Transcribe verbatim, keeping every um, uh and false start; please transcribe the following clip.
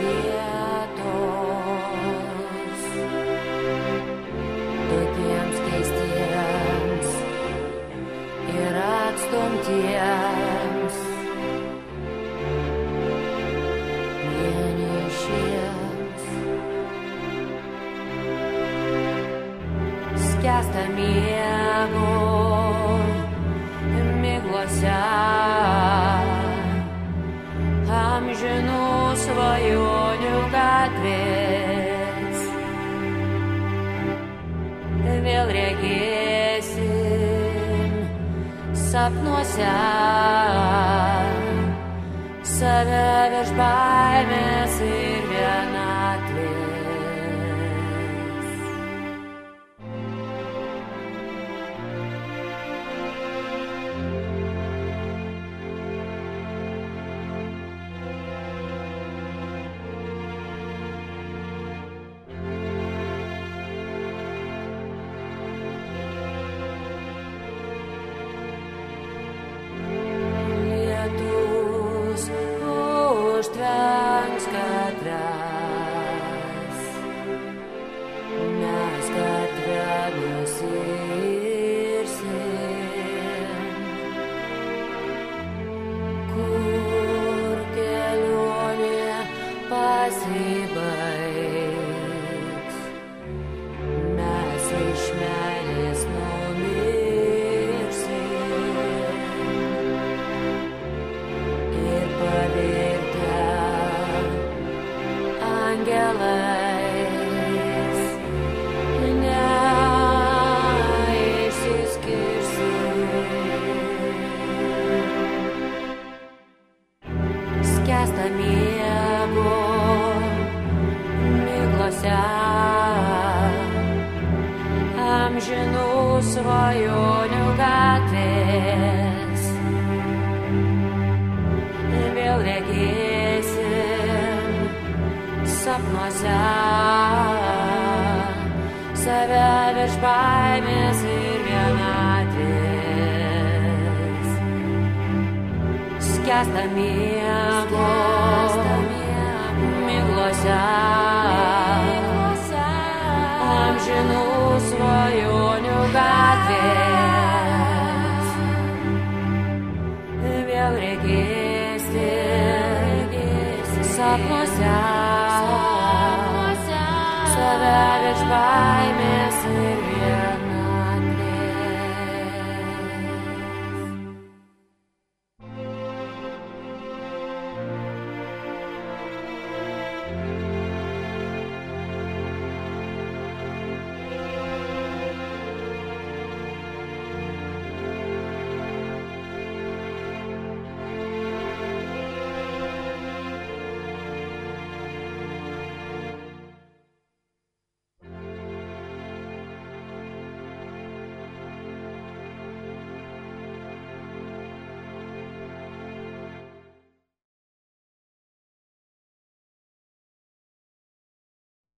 vietos tokiems keistiems ir atstumtiems vienišiems. Skęsta miego miglose, amžinų svajonių gatvės. Vėl regėsim sapnuose save virš baimės ir vienatvės. Užtvenks gatves, mes gatve nusirsim, kur kelionė pasibaigs, mes iš meilės numirsim ir pavirtę angelais neišsiskirsim. Skęsta miego miglose, amžinų svajonių gatvės. Vėl regėsim sapnuose save virš baimės ir vienatvės. Skęsta miego miglose, amžinų svajonių gatvės. Vėl regėsim sapnuose save virš baimės ir